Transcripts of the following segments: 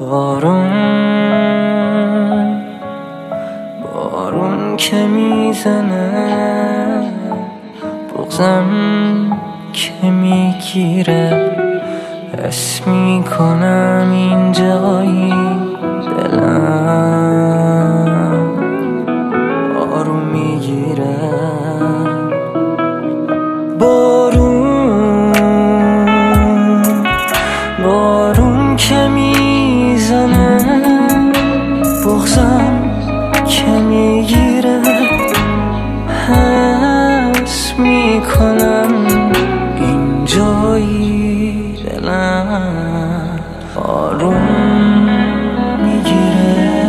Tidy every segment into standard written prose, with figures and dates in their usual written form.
بارون که میزنه، بغضم که میگیره، حس میکنم این جایی دلم آروم میگیره. بارون که میزنه، بغضم که میگیره، حس میکنم این جایی دلم آروم میگیره.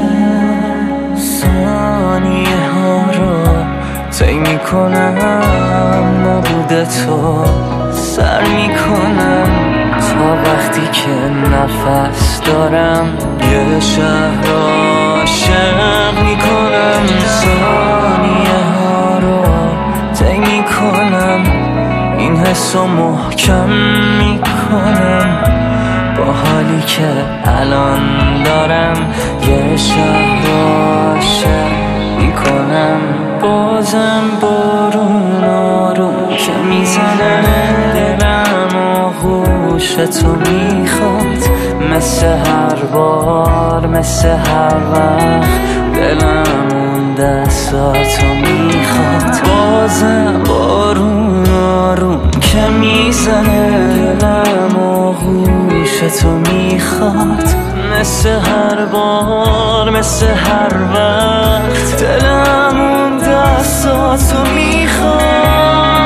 ثانیه ها رو طی میکنم، نبوده تو سر میکنم تا وقتی که نفس دارم یه شهر عاشق میکنم. ثانیه ها رو طی میکنم، این حس رو محکم میکنم با حالی که الان دارم یه شهر عاشق میکنم. بازم بارون آروم که میزنه، دلم آغوش تو میخواد، مثل هر بار مثل هر وقت دلم اون دستاتو میخواد. بازم بارون آروم که میزنه، دلم آغوش تو میخواد، مثل هر بار مثل هر وقت دلم اون دستاتو میخواد.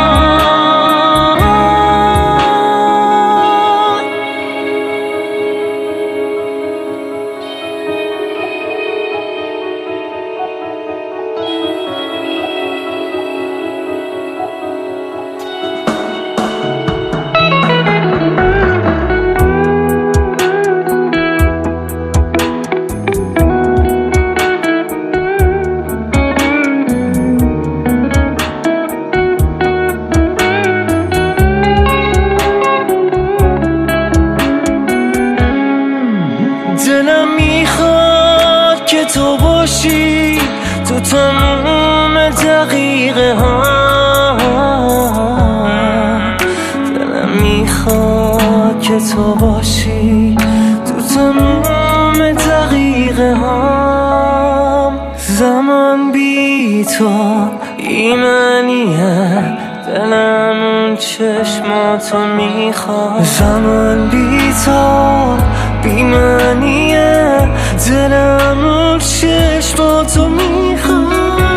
دلم میخواد که تو باشی تو تمام دقیقه ها، دلم میخواد که تو باشی تو تمام دقیقه ها. زمان بی تو ایمانیه، دلم اون چشماتو میخواد. زمان بی تو بیمانیه، دلم اون چشماتو میخواد.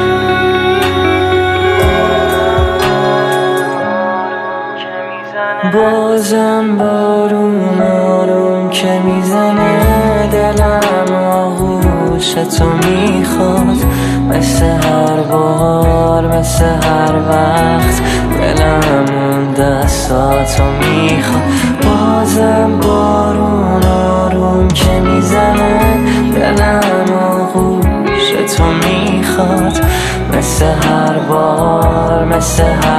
بازم بارون آروم که میزنه، دلم آغوش تو میخواد، مثل هر بار مثل هر وقت دلم اون دستاتو میخواد. بازم بارون آروم که میزنه، دلم آغوش تو میخواد، مثل هر بار مثل هر